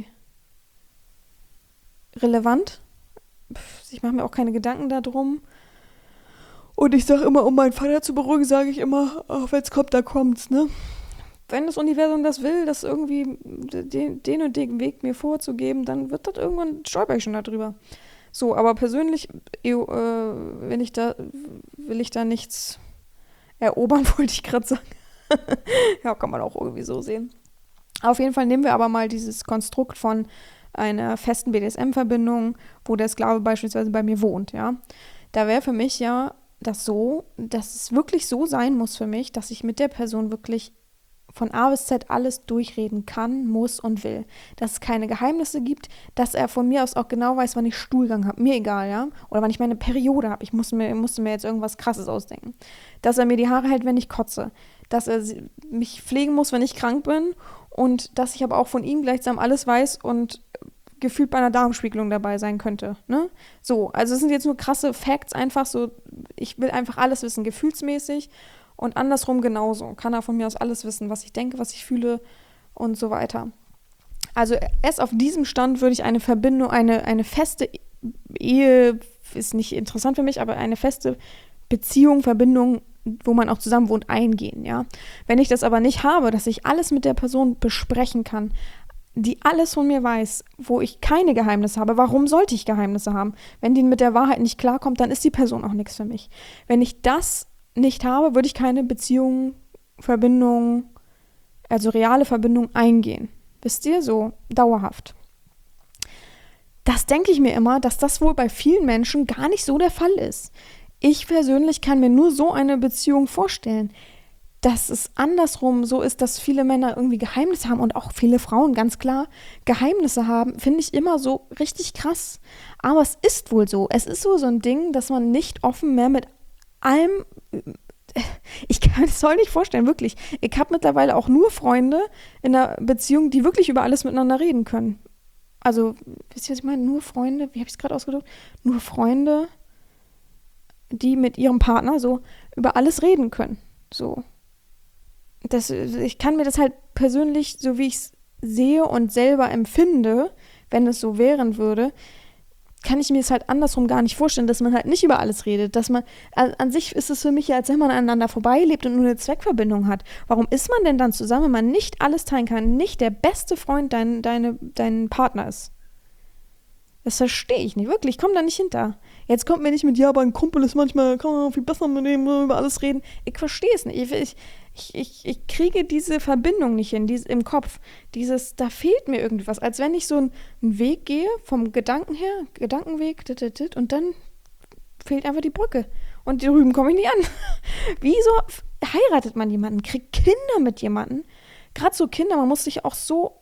relevant. Ich mache mir auch keine Gedanken darum. Und ich sage immer, um meinen Vater zu beruhigen, sage ich immer, wenn es kommt, da kommt's, ne? Wenn das Universum das will, das irgendwie den, den und den Weg mir vorzugeben, dann wird das irgendwann, stolper ich schon darüber. So, aber persönlich äh, will ich da, will ich da nichts erobern, wollte ich gerade sagen. Ja, kann man auch irgendwie so sehen. Auf jeden Fall nehmen wir aber mal dieses Konstrukt von einer festen B D S M-Verbindung, wo der Sklave beispielsweise bei mir wohnt, ja. Da wäre für mich ja das so, dass es wirklich so sein muss für mich, dass ich mit der Person wirklich von A bis Z alles durchreden kann, muss und will. Dass es keine Geheimnisse gibt, dass er von mir aus auch genau weiß, wann ich Stuhlgang habe. Mir egal, ja. Oder wann ich meine Periode habe. Ich musste mir, musste mir jetzt irgendwas Krasses ausdenken. Dass er mir die Haare hält, wenn ich kotze. Dass er mich pflegen muss, wenn ich krank bin. Und dass ich aber auch von ihm gleichsam alles weiß und gefühlt bei einer Darmspiegelung dabei sein könnte. Ne? So, also es sind jetzt nur krasse Facts, einfach so, ich will einfach alles wissen, gefühlsmäßig. Und andersrum genauso. Kann er von mir aus alles wissen, was ich denke, was ich fühle und so weiter. Also erst auf diesem Stand würde ich eine Verbindung, eine, eine feste Ehe, ist nicht interessant für mich, aber eine feste Beziehung, Verbindung, wo man auch zusammen wohnt, eingehen. Ja? Wenn ich das aber nicht habe, dass ich alles mit der Person besprechen kann, die alles von mir weiß, wo ich keine Geheimnisse habe, warum sollte ich Geheimnisse haben? Wenn die mit der Wahrheit nicht klarkommt, dann ist die Person auch nichts für mich. Wenn ich das nicht habe, würde ich keine Beziehung, Verbindung, also reale Verbindung eingehen. Wisst ihr? So dauerhaft. Das denke ich mir immer, dass das wohl bei vielen Menschen gar nicht so der Fall ist. Ich persönlich kann mir nur so eine Beziehung vorstellen. Dass es andersrum so ist, dass viele Männer irgendwie Geheimnisse haben und auch viele Frauen, ganz klar, Geheimnisse haben, finde ich immer so richtig krass. Aber es ist wohl so. Es ist so so ein Ding, dass man nicht offen mehr mit allem, ich kann es soll nicht vorstellen, wirklich. Ich habe mittlerweile auch nur Freunde in einer Beziehung, die wirklich über alles miteinander reden können. Also, wisst ihr, was ich meine? Nur Freunde, wie habe ich es gerade ausgedrückt? Nur Freunde, die mit ihrem Partner so über alles reden können. So. Das, ich kann mir das halt persönlich, so wie ich es sehe und selber empfinde, wenn es so wären würde, kann ich mir es halt andersrum gar nicht vorstellen, dass man halt nicht über alles redet, dass man, an, an sich ist es für mich ja, als wenn man aneinander vorbeilebt und nur eine Zweckverbindung hat. Warum ist man denn dann zusammen, wenn man nicht alles teilen kann, nicht der beste Freund dein, deine, dein Partner ist? Das verstehe ich nicht, wirklich, ich komme da nicht hinter. Jetzt kommt mir nicht mit, ja, aber ein Kumpel ist manchmal, kann man viel besser mit dem über alles reden. Ich verstehe es nicht, ich, ich, ich, ich kriege diese Verbindung nicht hin, diese, im Kopf. Dieses, da fehlt mir irgendwas, als wenn ich so einen, einen Weg gehe, vom Gedanken her, Gedankenweg, dit, dit, dit, und dann fehlt einfach die Brücke. Und drüben komme ich nicht an. Wieso heiratet man jemanden, kriegt Kinder mit jemandem? Gerade so Kinder, man muss sich auch so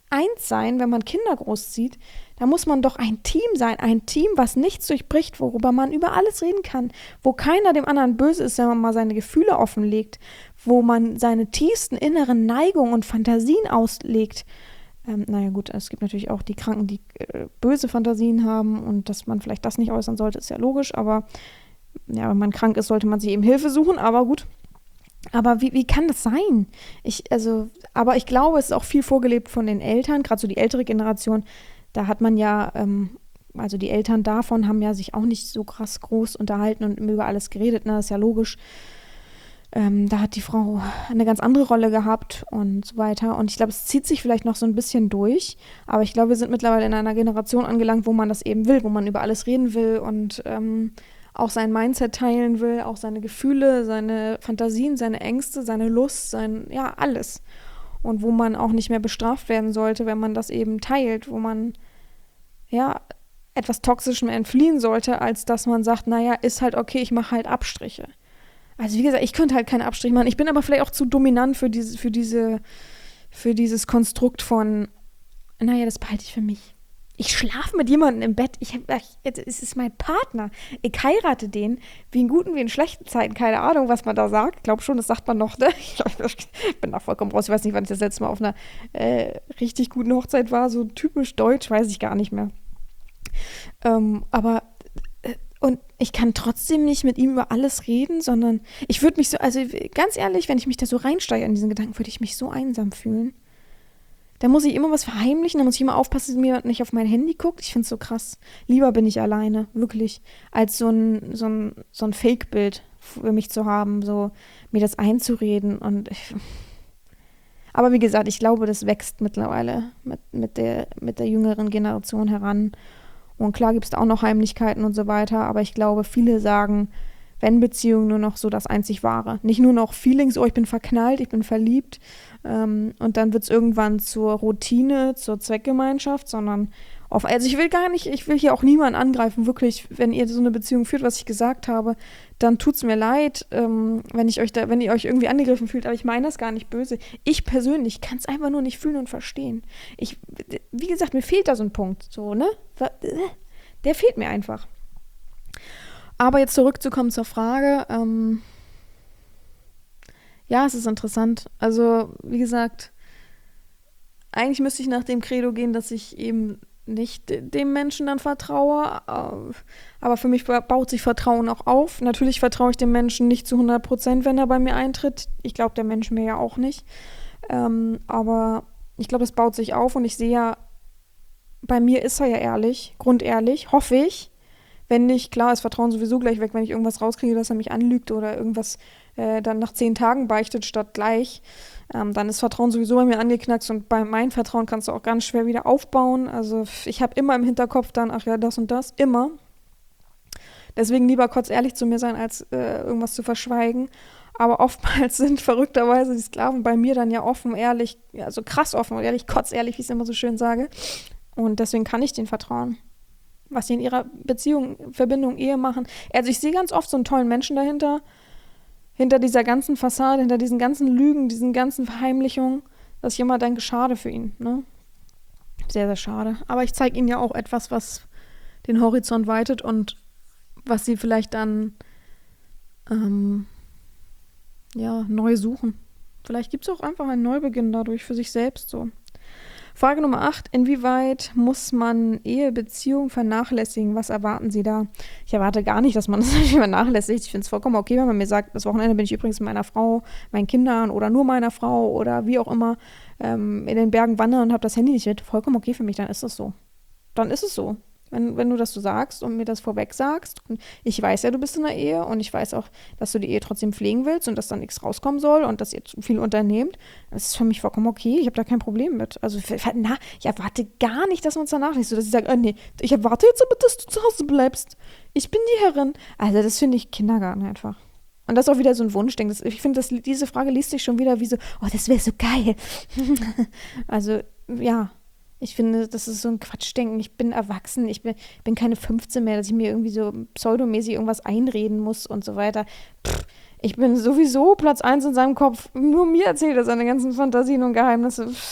eins sein, wenn man Kinder großzieht. Da muss man doch ein Team sein, ein Team, was nichts durchbricht, worüber man über alles reden kann, wo keiner dem anderen böse ist, wenn man mal seine Gefühle offenlegt, wo man seine tiefsten inneren Neigungen und Fantasien auslegt. Ähm, naja gut, es gibt natürlich auch die Kranken, die äh, böse Fantasien haben und dass man vielleicht das nicht äußern sollte, ist ja logisch, aber ja, wenn man krank ist, sollte man sich eben Hilfe suchen, aber gut. Aber wie, wie kann das sein? Ich, also, aber ich glaube, es ist auch viel vorgelebt von den Eltern, gerade so die ältere Generation. Da hat man ja, ähm, also die Eltern davon haben ja sich auch nicht so krass groß unterhalten und über alles geredet, ne? Das ist ja logisch. Ähm, da hat die Frau eine ganz andere Rolle gehabt und so weiter. Und ich glaube, es zieht sich vielleicht noch so ein bisschen durch. Aber ich glaube, wir sind mittlerweile in einer Generation angelangt, wo man das eben will, wo man über alles reden will und ähm, auch sein Mindset teilen will, auch seine Gefühle, seine Fantasien, seine Ängste, seine Lust, sein, ja, alles. Und wo man auch nicht mehr bestraft werden sollte, wenn man das eben teilt, wo man, ja, etwas Toxischem entfliehen sollte, als dass man sagt, naja, ist halt okay, ich mache halt Abstriche. Also wie gesagt, ich könnte halt keine Abstriche machen. Ich bin aber vielleicht auch zu dominant für diese, für diese, für dieses Konstrukt von, naja, das behalte ich für mich. Ich schlafe mit jemandem im Bett. Ich hab, ich, es ist mein Partner. Ich heirate den, wie in guten wie in schlechten Zeiten. Keine Ahnung, was man da sagt. Ich glaube schon, das sagt man noch. Ne? Ich bin da vollkommen raus. Ich weiß nicht, wann ich das letzte Mal auf einer äh, richtig guten Hochzeit war. So typisch deutsch, weiß ich gar nicht mehr. Ähm, aber äh, und ich kann trotzdem nicht mit ihm über alles reden, sondern ich würde mich so, also ganz ehrlich, wenn ich mich da so reinsteige in diesen Gedanken, würde ich mich so einsam fühlen. Da muss ich immer was verheimlichen, da muss ich immer aufpassen, dass mir nicht auf mein Handy guckt. Ich finde es so krass. Lieber bin ich alleine, wirklich, als so ein, so ein, so ein Fake-Bild für mich zu haben, so mir das einzureden. Und ich, aber wie gesagt, ich glaube, das wächst mittlerweile mit, mit, der, mit der jüngeren Generation heran. Und klar gibt es da auch noch Heimlichkeiten und so weiter, aber ich glaube, viele sagen, wenn Beziehung nur noch so das einzig Wahre. Nicht nur noch Feelings, oh, ich bin verknallt, ich bin verliebt ähm, und dann wird es irgendwann zur Routine, zur Zweckgemeinschaft, sondern auf, also ich will gar nicht, ich will hier auch niemanden angreifen, wirklich, wenn ihr so eine Beziehung führt, was ich gesagt habe, dann tut's mir leid, ähm, wenn ich euch da, wenn ihr euch irgendwie angegriffen fühlt, aber ich meine das gar nicht böse. Ich persönlich kann es einfach nur nicht fühlen und verstehen. Ich, wie gesagt, mir fehlt da so ein Punkt, so, ne? Der fehlt mir einfach. Aber jetzt zurückzukommen zur Frage, ähm, ja, es ist interessant. Also, wie gesagt, eigentlich müsste ich nach dem Credo gehen, dass ich eben nicht dem Menschen dann vertraue, aber für mich baut sich Vertrauen auch auf. Natürlich vertraue ich dem Menschen nicht zu hundert Prozent, wenn er bei mir eintritt. Ich glaube, der Mensch mir ja auch nicht. Ähm, aber ich glaube, es baut sich auf und ich sehe ja, bei mir ist er ja ehrlich, grundehrlich, hoffe ich. Wenn nicht, klar, ist Vertrauen sowieso gleich weg, wenn ich irgendwas rauskriege, dass er mich anlügt oder irgendwas äh, dann nach zehn Tagen beichtet statt gleich, ähm, dann ist Vertrauen sowieso bei mir angeknackst und bei meinem Vertrauen kannst du auch ganz schwer wieder aufbauen. Also ich habe immer im Hinterkopf dann, ach ja, das und das, immer. Deswegen lieber kurz ehrlich zu mir sein, als äh, irgendwas zu verschweigen. Aber oftmals sind verrückterweise die Sklaven bei mir dann ja offen, ehrlich, also krass offen und ehrlich, kotzehrlich, wie ich es immer so schön sage. Und deswegen kann ich denen vertrauen. Was sie in ihrer Beziehung, Verbindung, Ehe machen. Also ich sehe ganz oft so einen tollen Menschen dahinter, hinter dieser ganzen Fassade, hinter diesen ganzen Lügen, diesen ganzen Verheimlichungen, dass ich immer denke, schade für ihn, ne? Sehr, sehr schade. Aber ich zeige ihnen ja auch etwas, was den Horizont weitet und was sie vielleicht dann ähm, ja, neu suchen. Vielleicht gibt es auch einfach einen Neubeginn dadurch für sich selbst so. Frage Nummer acht. Inwieweit muss man Ehe, Beziehung vernachlässigen? Was erwarten Sie da? Ich erwarte gar nicht, dass man das vernachlässigt. Ich finde es vollkommen okay, wenn man mir sagt, das Wochenende bin ich übrigens mit meiner Frau, meinen Kindern oder nur meiner Frau oder wie auch immer ähm, in den Bergen wandern und habe das Handy nicht mit. Vollkommen okay für mich, dann ist es so. Dann ist es so. Wenn, wenn du das so sagst und mir das vorweg sagst, und ich weiß ja, du bist in einer Ehe und ich weiß auch, dass du die Ehe trotzdem pflegen willst und dass da nichts rauskommen soll und dass ihr zu viel unternehmt, das ist für mich vollkommen okay, ich habe da kein Problem mit. Also na, ich erwarte gar nicht, dass man es danach nicht so, dass ich sage, oh, nee, ich erwarte jetzt aber, dass du zu Hause bleibst. Ich bin die Herrin. Also das finde ich Kindergarten einfach. Und das ist auch wieder so ein Wunschding. Das, ich finde, diese Frage liest sich schon wieder wie so, oh, das wäre so geil. Also, ja. Ich finde, das ist so ein Quatschdenken. Ich bin erwachsen, ich bin, bin keine fünfzehn mehr, dass ich mir irgendwie so pseudomäßig irgendwas einreden muss und so weiter. Pff, ich bin sowieso Platz eins in seinem Kopf. Nur mir erzählt er seine ganzen Fantasien und Geheimnisse. Pff,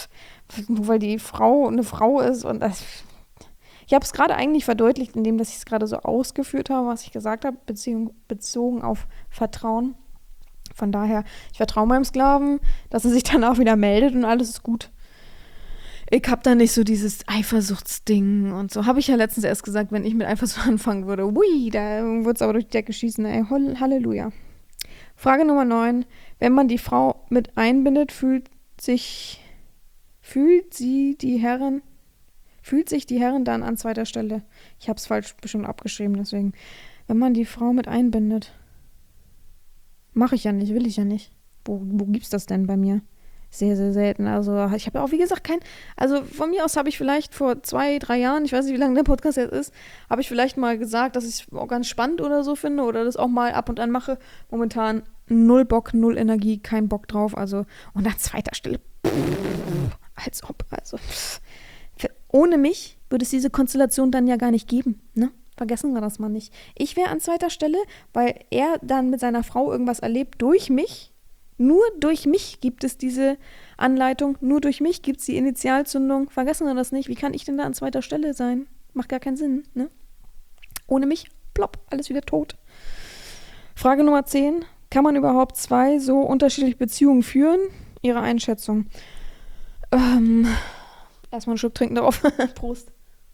nur weil die Frau eine Frau ist und das. Ich habe es gerade eigentlich verdeutlicht, indem dass ich es gerade so ausgeführt habe, was ich gesagt habe, beziehung, bezogen auf Vertrauen. Von daher, ich vertraue meinem Sklaven, dass er sich danach wieder meldet und alles ist gut. Ich habe da nicht so dieses Eifersuchtsding und so. Habe ich ja letztens erst gesagt, wenn ich mit Eifersucht anfangen würde. Ui, da würde es aber durch die Decke schießen. Ey, Halleluja. Frage Nummer neun. Wenn man die Frau mit einbindet, fühlt sich, fühlt sie die Herren, fühlt sich die Herren dann an zweiter Stelle. Ich habe es falsch bestimmt abgeschrieben, deswegen. Wenn man die Frau mit einbindet. Mache ich ja nicht, will ich ja nicht. Wo, wo gibt's das denn bei mir? Sehr, sehr selten. Also ich habe ja auch, wie gesagt, kein, also von mir aus habe ich vielleicht vor zwei, drei Jahren, ich weiß nicht, wie lange der Podcast jetzt ist, habe ich vielleicht mal gesagt, dass ich es auch ganz spannend oder so finde oder das auch mal ab und an mache. Momentan null Bock, null Energie, kein Bock drauf. Also und an zweiter Stelle, pff, als ob, also pff, ohne mich würde es diese Konstellation dann ja gar nicht geben, ne? Vergessen wir das mal nicht. Ich wäre an zweiter Stelle, weil er dann mit seiner Frau irgendwas erlebt durch mich. Nur durch mich gibt es diese Anleitung, nur durch mich gibt es die Initialzündung. Vergessen wir das nicht. Wie kann ich denn da an zweiter Stelle sein? Macht gar keinen Sinn, ne? Ohne mich, plopp, alles wieder tot. Frage Nummer zehn. Kann man überhaupt zwei so unterschiedliche Beziehungen führen? Ihre Einschätzung. Ähm, erstmal einen Schluck trinken darauf. Prost.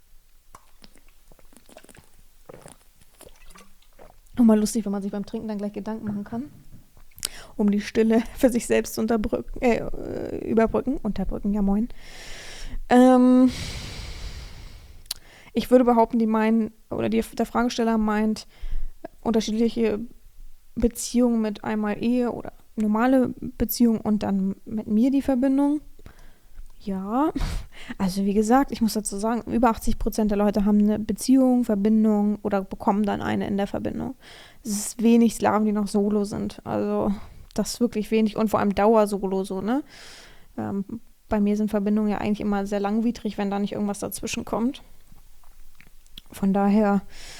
Auch mal lustig, wenn man sich beim Trinken dann gleich Gedanken machen kann. Um die Stille für sich selbst zu unterbrücken, äh, überbrücken, unterbrücken, ja moin. Ähm, ich würde behaupten, die meinen, oder die, der Fragesteller meint unterschiedliche Beziehungen mit einmal Ehe oder normale Beziehung und dann mit mir die Verbindung. Ja, also wie gesagt, ich muss dazu sagen, über achtzig Prozent der Leute haben eine Beziehung, Verbindung oder bekommen dann eine in der Verbindung. Es ist wenig Sklaven, die noch solo sind. Also das ist wirklich wenig und vor allem Dauersolo so, ne? Ähm, bei mir sind Verbindungen ja eigentlich immer sehr langwidrig, wenn da nicht irgendwas dazwischen kommt. Von daher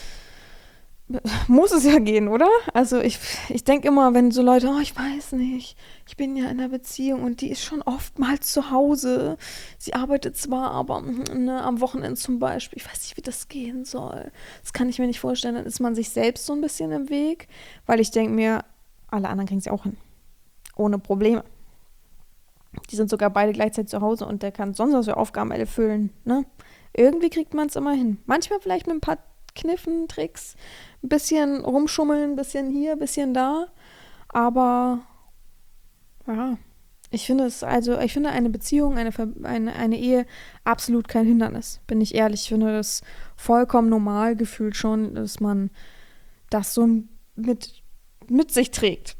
muss es ja gehen, oder? Also ich, ich denke immer, wenn so Leute, oh, ich weiß nicht, ich bin ja in einer Beziehung und die ist schon oftmals zu Hause. Sie arbeitet zwar, aber ne, am Wochenende zum Beispiel, ich weiß nicht, wie das gehen soll. Das kann ich mir nicht vorstellen. Dann ist man sich selbst so ein bisschen im Weg, weil ich denke mir, alle anderen kriegen es ja auch hin. Ohne Probleme. Die sind sogar beide gleichzeitig zu Hause und der kann sonst was für Aufgaben erfüllen, ne? Irgendwie kriegt man es immer hin. Manchmal vielleicht mit ein paar Kniffen, Tricks, ein bisschen rumschummeln, ein bisschen hier, ein bisschen da. Aber ja, ich finde es, also ich finde eine Beziehung, eine, eine, eine Ehe absolut kein Hindernis, bin ich ehrlich. Ich finde das vollkommen normal gefühlt schon, dass man das so mit, mit sich trägt.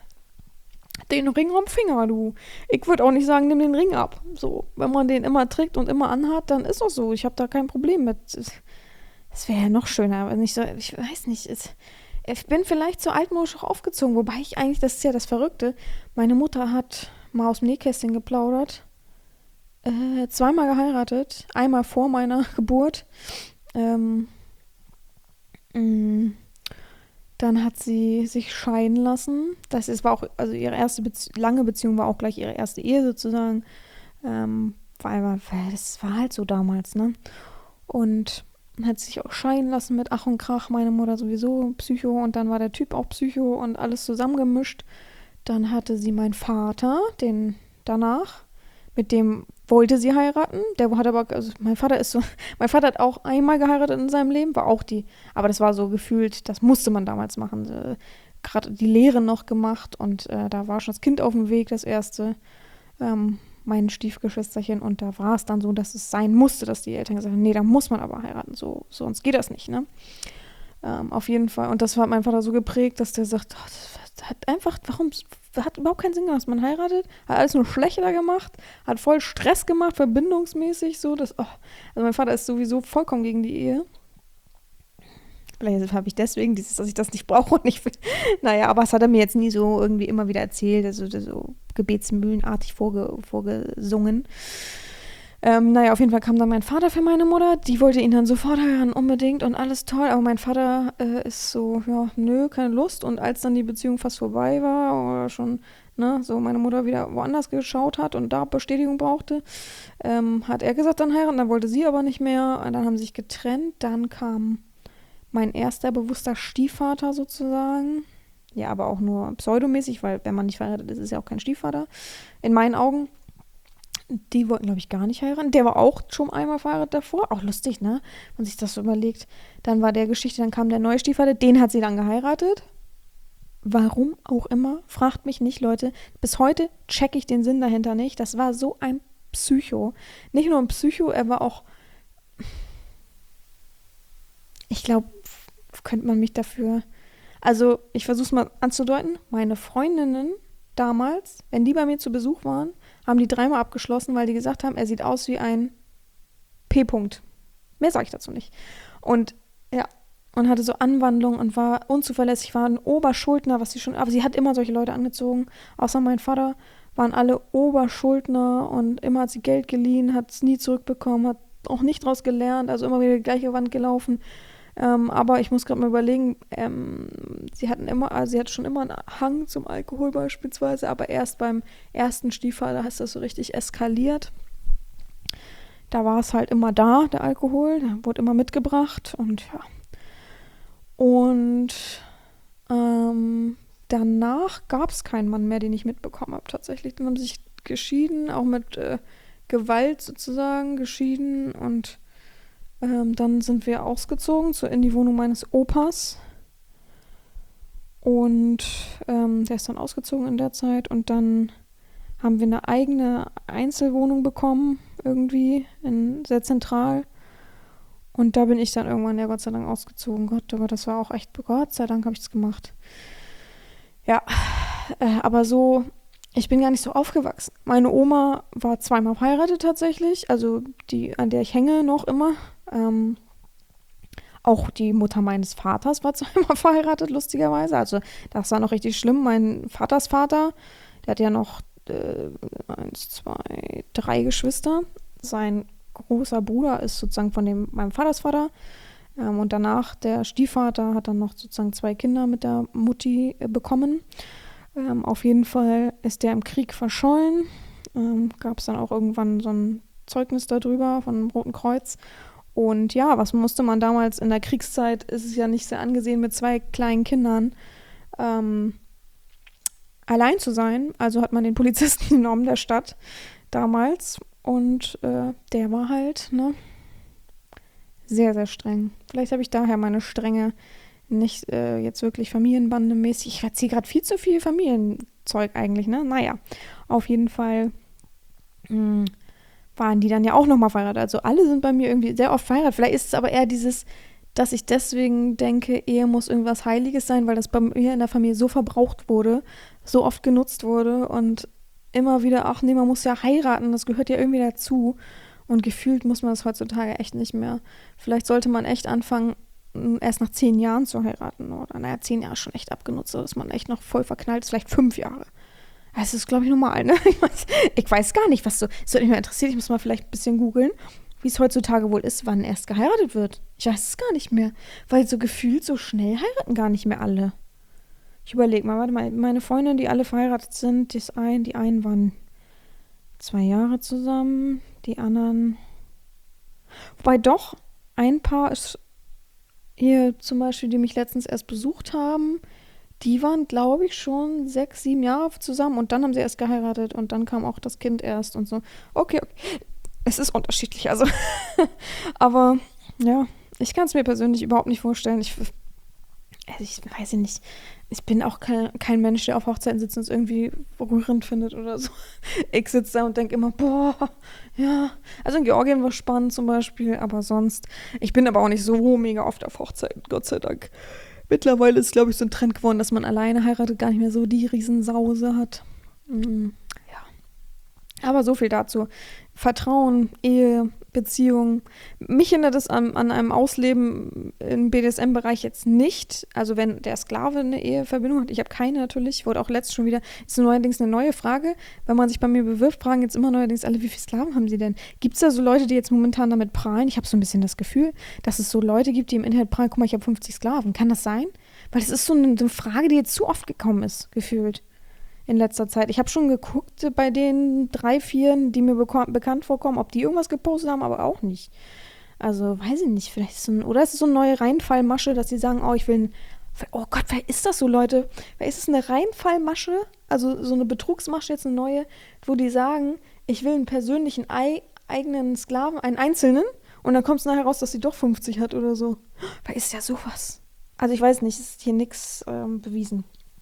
Den Ring am Finger, du. Ich würde auch nicht sagen, nimm den Ring ab. So, wenn man den immer trägt und immer anhat, dann ist das so. Ich habe da kein Problem mit. Es wäre ja noch schöner, wenn ich so, ich weiß nicht, es, ich bin vielleicht so altmodisch auch aufgezogen, wobei ich eigentlich, das ist ja das Verrückte, meine Mutter hat mal aus dem Nähkästchen geplaudert, äh, zweimal geheiratet, einmal vor meiner Geburt, ähm, mh, dann hat sie sich scheiden lassen, das ist, war auch, also ihre erste Bezie- lange Beziehung war auch gleich ihre erste Ehe sozusagen, ähm, weil, weil das war halt so damals, ne, und hat sich auch scheiden lassen mit Ach und Krach, meine Mutter sowieso Psycho und dann war der Typ auch Psycho und alles zusammengemischt. Dann hatte sie meinen Vater, den danach, mit dem wollte sie heiraten. Der hat aber, also mein Vater ist so, mein Vater hat auch einmal geheiratet in seinem Leben, war auch die, aber das war so gefühlt, das musste man damals machen. Äh, Gerade die Lehre noch gemacht und äh, da war schon das Kind auf dem Weg, das erste. Ähm, mein Stiefgeschwisterchen und da war es dann so, dass es sein musste, dass die Eltern gesagt haben, nee, da muss man aber heiraten, so sonst geht das nicht, ne? Ähm, auf jeden Fall. Und das hat mein Vater so geprägt, dass der sagt, oh, das hat einfach, warum, das hat überhaupt keinen Sinn gemacht, dass man heiratet, hat alles nur schlechter gemacht, hat voll Stress gemacht, verbindungsmäßig, so, dass, oh, also mein Vater ist sowieso vollkommen gegen die Ehe. Vielleicht habe ich deswegen dieses, dass ich das nicht brauche und nicht will. Naja, aber es hat er mir jetzt nie so irgendwie immer wieder erzählt, also so gebetsmühlenartig vorge, vorgesungen. Ähm, naja, auf jeden Fall kam dann mein Vater für meine Mutter. Die wollte ihn dann sofort heiraten, unbedingt und alles toll. Aber mein Vater äh, ist so, ja, nö, keine Lust. Und als dann die Beziehung fast vorbei war oder schon ne, so meine Mutter wieder woanders geschaut hat und da Bestätigung brauchte, ähm, hat er gesagt, dann heiraten, dann wollte sie aber nicht mehr, und dann haben sie sich getrennt, dann kam mein erster bewusster Stiefvater sozusagen, ja, aber auch nur pseudomäßig, weil wenn man nicht verheiratet ist, ist ja auch kein Stiefvater, in meinen Augen. Die wollten, glaube ich, gar nicht heiraten. Der war auch schon einmal verheiratet davor. Auch lustig, ne? Wenn man sich das so überlegt. Dann war der Geschichte, dann kam der neue Stiefvater, den hat sie dann geheiratet. Warum auch immer, fragt mich nicht, Leute. Bis heute checke ich den Sinn dahinter nicht. Das war so ein Psycho. Nicht nur ein Psycho, er war auch, ich glaube, könnte man mich dafür, also ich versuche es mal anzudeuten, meine Freundinnen damals, wenn die bei mir zu Besuch waren, haben die dreimal abgeschlossen, weil die gesagt haben, er sieht aus wie ein P-Punkt. Mehr sage ich dazu nicht. Und ja, und hatte so Anwandlungen und war unzuverlässig, war ein Oberschuldner, was sie schon, aber sie hat immer solche Leute angezogen, außer mein Vater, waren alle Oberschuldner und immer hat sie Geld geliehen, hat es nie zurückbekommen, hat auch nicht draus gelernt, also immer wieder die gleiche Wand gelaufen. Ähm, aber ich muss gerade mal überlegen, ähm, sie hatten immer, also sie hat schon immer einen Hang zum Alkohol beispielsweise, aber erst beim ersten Stiefvater ist das so richtig eskaliert. Da war es halt immer da, der Alkohol, der wurde immer mitgebracht und ja. Und ähm, danach gab es keinen Mann mehr, den ich mitbekommen habe tatsächlich. Dann haben sie sich geschieden, auch mit äh, Gewalt sozusagen geschieden und Ähm, dann sind wir ausgezogen zu, in die Wohnung meines Opas. Und ähm, der ist dann ausgezogen in der Zeit. Und dann haben wir eine eigene Einzelwohnung bekommen, irgendwie, in, sehr zentral. Und da bin ich dann irgendwann, ja Gott sei Dank, ausgezogen. Gott, aber das war auch echt, Gott sei Dank habe ich das gemacht. Ja, äh, aber so, ich bin gar nicht so aufgewachsen. Meine Oma war zweimal verheiratet tatsächlich, also die, an der ich hänge noch immer. Ähm, auch die Mutter meines Vaters war zweimal verheiratet, lustigerweise. Also das war noch richtig schlimm. Mein Vaters Vater, der hat ja noch äh, eins, zwei, drei Geschwister. Sein großer Bruder ist sozusagen von dem, meinem Vaters Vater. Ähm, und danach der Stiefvater hat dann noch sozusagen zwei Kinder mit der Mutti äh, bekommen. Ähm, auf jeden Fall ist der im Krieg verschollen. Ähm, gab es dann auch irgendwann so ein Zeugnis darüber von dem Roten Kreuz. Und ja, was musste man damals in der Kriegszeit, ist es ja nicht sehr angesehen, mit zwei kleinen Kindern ähm, allein zu sein. Also hat man den Polizisten genommen der Stadt damals. Und äh, der war halt, ne, sehr, sehr streng. Vielleicht habe ich daher meine Strenge nicht äh, jetzt wirklich familienbandemäßig. Ich erzähle gerade viel zu viel Familienzeug eigentlich, ne? Naja, auf jeden Fall mh, waren die dann ja auch nochmal verheiratet. Also alle sind bei mir irgendwie sehr oft verheiratet. Vielleicht ist es aber eher dieses, dass ich deswegen denke, Ehe muss irgendwas Heiliges sein, weil das bei mir in der Familie so verbraucht wurde, so oft genutzt wurde und immer wieder, ach nee, man muss ja heiraten, das gehört ja irgendwie dazu. Und gefühlt muss man das heutzutage echt nicht mehr. Vielleicht sollte man echt anfangen, erst nach zehn Jahren zu heiraten. Oder naja, zehn Jahre ist schon echt abgenutzt, dass man echt noch voll verknallt ist, vielleicht fünf Jahre. Das ist, glaube ich, normal, ne? Ich weiß, ich weiß gar nicht, was so, das würde mich mal interessiert, ich muss mal vielleicht ein bisschen googeln, wie es heutzutage wohl ist, wann erst geheiratet wird. Ich weiß es gar nicht mehr, weil so gefühlt so schnell heiraten gar nicht mehr alle. Ich überlege mal, warte mal, meine Freundinnen, die alle verheiratet sind, das ein, die einen waren zwei Jahre zusammen, die anderen, wobei doch, ein Paar ist hier zum Beispiel, die mich letztens erst besucht haben, die waren, glaube ich, schon sechs, sieben Jahre zusammen und dann haben sie erst geheiratet und dann kam auch das Kind erst und so. Okay, okay. Es ist unterschiedlich, also. Aber ja, ich kann es mir persönlich überhaupt nicht vorstellen. Ich, also ich weiß nicht, ich bin auch kein, kein Mensch, der auf Hochzeiten sitzt und es irgendwie rührend findet oder so. Ich sitze da und denke immer, boah, ja. Also in Georgien war spannend zum Beispiel, aber sonst, ich bin aber auch nicht so mega oft auf Hochzeiten, Gott sei Dank. Mittlerweile ist, glaube ich, so ein Trend geworden, dass man alleine heiratet, gar nicht mehr so die Riesensause hat. Mhm. Ja. Aber so viel dazu. Vertrauen, Ehe, Beziehung. Mich hindert es an, an einem Ausleben im B D S M-Bereich jetzt nicht. Also wenn der Sklave eine Eheverbindung hat, ich habe keine natürlich, wurde auch letztens schon wieder, ist neuerdings eine neue Frage. Wenn man sich bei mir bewirbt, fragen jetzt immer neuerdings alle, wie viele Sklaven haben sie denn? Gibt es da so Leute, die jetzt momentan damit prahlen? Ich habe so ein bisschen das Gefühl, dass es so Leute gibt, die im Internet prahlen, guck mal, ich habe fünfzig Sklaven. Kann das sein? Weil das ist so eine, eine Frage, die jetzt zu oft gekommen ist, gefühlt. in letzter Zeit. Ich habe schon geguckt bei den drei, vier, die mir beko- bekannt vorkommen, ob die irgendwas gepostet haben, aber auch nicht. Also, weiß ich nicht, vielleicht ist so ein, oder ist es so eine neue Reinfallmasche, dass sie sagen, oh, ich will ein, oh Gott, wer ist das so, Leute? Wer ist es eine Reinfallmasche? Also so eine Betrugsmasche, jetzt eine neue, wo die sagen, ich will einen persönlichen ei- eigenen Sklaven, einen einzelnen, und dann kommt es nachher raus, dass sie doch fünfzig hat oder so. Wer ist ja sowas? Also ich weiß nicht, es ist hier nichts ähm, bewiesen.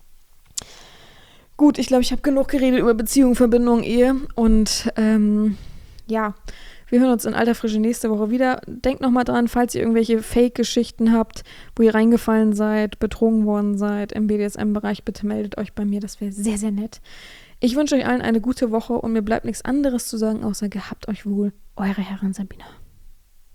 Gut, ich glaube, ich habe genug geredet über Beziehung, Verbindung, Ehe und ähm, ja, wir hören uns in alter Frische nächste Woche wieder. Denkt nochmal dran, falls ihr irgendwelche Fake-Geschichten habt, wo ihr reingefallen seid, betrogen worden seid im B D S M-Bereich, bitte meldet euch bei mir, das wäre sehr, sehr nett. Ich wünsche euch allen eine gute Woche und mir bleibt nichts anderes zu sagen, außer gehabt euch wohl, eure Herrin Sabina.